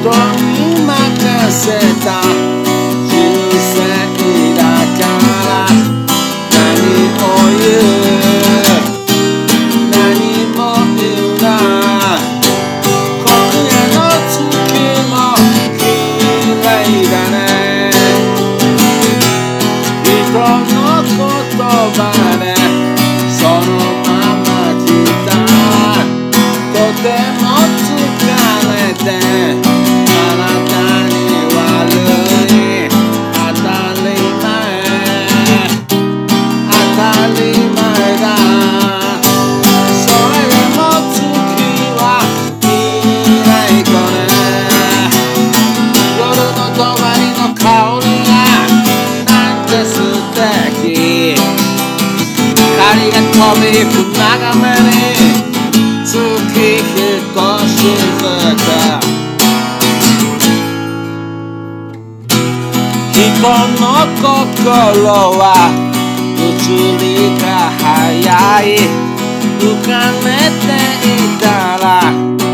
に任せた人生だから何を言う何も言うな今夜の月も綺麗だね人の言葉でそのまま来たとても疲れてあなたに悪い当たり前だそれでも月は未来子ね夜の帳の香りがなんて素敵光が飛びゆく眺めに月ひとしずつ人の心は移りが早い浮かれていたら